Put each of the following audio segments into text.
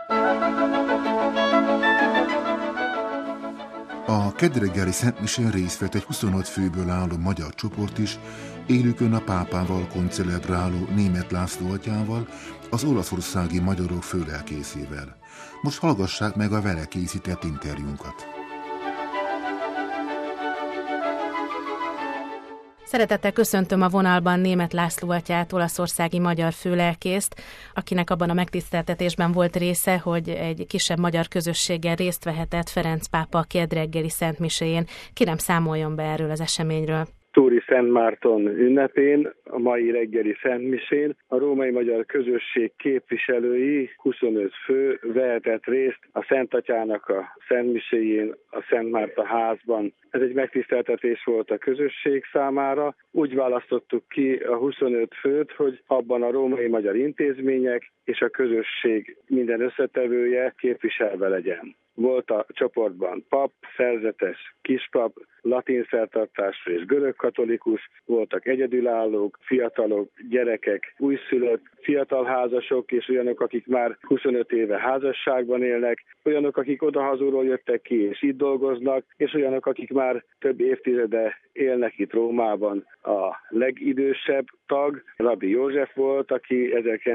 A kedreggeli szentmisén részt vett egy 25 főből álló magyar csoport is, élükön a pápával koncelebráló Németh László atyával, az olaszországi magyarok főlelkészével. Most hallgassák meg a vele készített interjúnkat. Szeretettel köszöntöm a vonalban Németh László atyát, olaszországi magyar főlelkészt, akinek abban a megtiszteltetésben volt része, hogy egy kisebb magyar közösséggel részt vehetett Ferenc pápa kedreggeli szentmiséjén. Kérem, számoljon be erről az eseményről. Túri Szent Márton ünnepén, a mai reggeli szentmisén a római magyar közösség képviselői, 25 fő vehetett részt a Szent Atyának a szentmiséjén, a Szent Márta házban. Ez egy megtiszteltetés volt a közösség számára. Úgy választottuk ki a 25 főt, hogy abban a római magyar intézmények és a közösség minden összetevője képviselve legyen. Volt a csoportban pap, szerzetes, kispap, latin szertartású és görög katolikus, voltak egyedülállók, fiatalok, gyerekek, újszülött, fiatal házasok és olyanok, akik már 25 éve házasságban élnek, olyanok, akik odahazulról jöttek ki és itt dolgoznak, és olyanok, akik már több évtizede élnek itt Rómában. A legidősebb tag Rabbi József volt, aki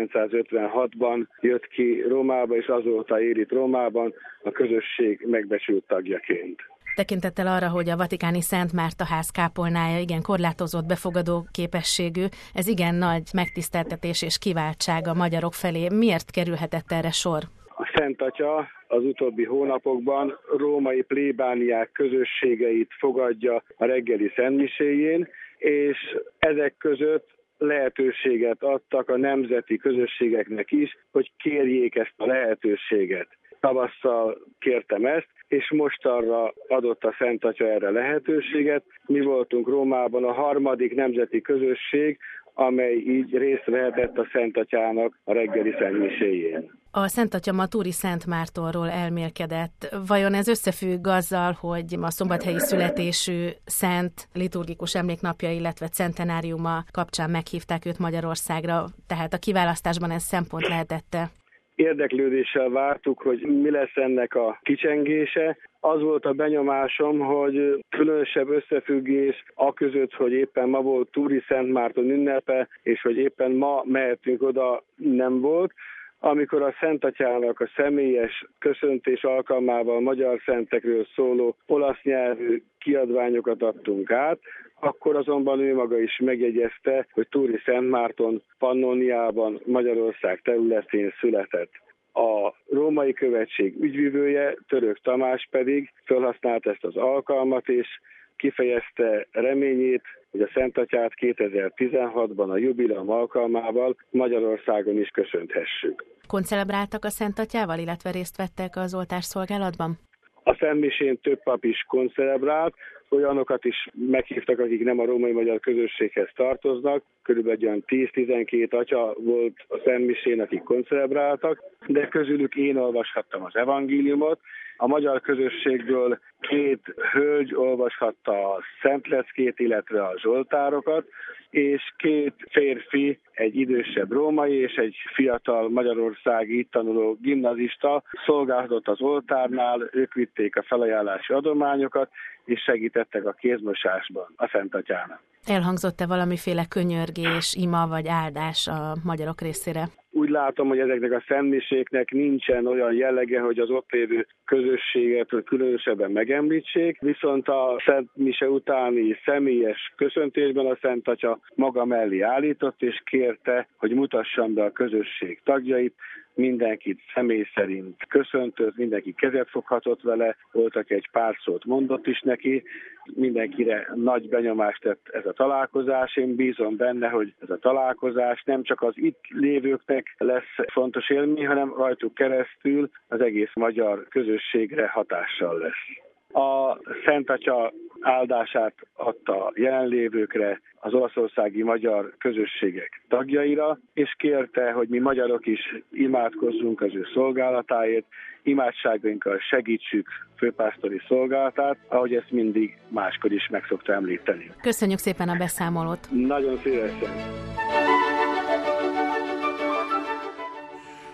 1956-ban jött ki Rómába, és azóta él itt Rómában a közösség megbecsült tagjaként. Tekintettel arra, hogy a vatikáni Szent Márta ház kápolnája igen korlátozott befogadó képességű, ez igen nagy megtiszteltetés és kiváltság a magyarok felé. Miért kerülhetett erre sor? A Szent Atya az utóbbi hónapokban római plébániák közösségeit fogadja a reggeli szentmiséjén, és ezek között lehetőséget adtak a nemzeti közösségeknek is, hogy kérjék ezt a lehetőséget. Tavasszal kértem ezt, és mostanra adott a Szent Atya erre lehetőséget. Mi voltunk Rómában a harmadik nemzeti közösség, amely így részt vehetett a Szent Atyának a reggeli szentmiséjén. A Szent Atya ma Túri Szent Mártonról elmélkedett. Vajon ez összefügg azzal, hogy a szombathelyi születésű szent liturgikus emléknapja, illetve centenáriuma kapcsán meghívták őt Magyarországra, tehát a kiválasztásban ez szempont lehetette? Érdeklődéssel vártuk, hogy mi lesz ennek a kicsengése. Az volt a benyomásom, hogy különösebb összefüggés aközött, hogy éppen ma volt Túri Szent Márton ünnepe, és hogy éppen ma mehetünk oda, nem volt. Amikor a Szent Atyának a személyes köszöntés alkalmával magyar szentekről szóló olasz nyelvű kiadványokat adtunk át, akkor azonban ő maga is megjegyezte, hogy Túri Szent Márton Pannoniában, Magyarország területén született. A római követség ügyvivője, Török Tamás pedig felhasználta ezt az alkalmat, és kifejezte reményét, hogy a Szent Atyát 2016-ban a jubileum alkalmával Magyarországon is köszönthessük. Koncelebráltak a Szent Atyával, illetve részt vettek az oltásszolgálatban? A szentmisén több pap is koncelebrált, olyanokat is meghívtak, akik nem a római magyar közösséghez tartoznak. Körülbelül 10-12 atya volt a szentmisén, akik koncelebráltak, de közülük én olvashattam az evangéliumot. A magyar közösségből 2 hölgy olvashatta a szentleckét, illetve a zsoltárokat, és 2 férfi, egy idősebb római és egy fiatal magyarországi itt tanuló gimnazista szolgálhatott az oltárnál, ők vitték a felajánlási adományokat, és segítettek a kézmosásban a Szent Atyának. Elhangzott-e valamiféle könyörgés, ima vagy áldás a magyarok részére? Úgy látom, hogy ezeknek a szentmiséknek nincsen olyan jellege, hogy az ott lévő közösséget különösebben megemlítsék, viszont a szentmise utáni személyes köszöntésben a Szent Atya maga mellé állított, és kérte, hogy mutassam be a közösség tagjait, mindenkit személy szerint köszöntött, mindenki kezet foghatott vele, voltak egy pár szót mondott is neki, mindenkire nagy benyomást tett ez a találkozás. Én bízom benne, hogy ez a találkozás nem csak az itt lévőknek lesz fontos élmény, hanem rajtuk keresztül az egész magyar közösségre hatással lesz. A Szent Atya áldását adta a jelenlévőkre, az olaszországi magyar közösségek tagjaira, és kérte, hogy mi magyarok is imádkozzunk az ő szolgálatáért, imádságainkkal segítsük főpásztori szolgálatát, ahogy ezt mindig máskor is meg szokta említeni. Köszönjük szépen a beszámolót! Nagyon szívesen!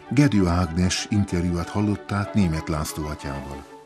Gedő Ágnes interjúját hallották Németh László atyával.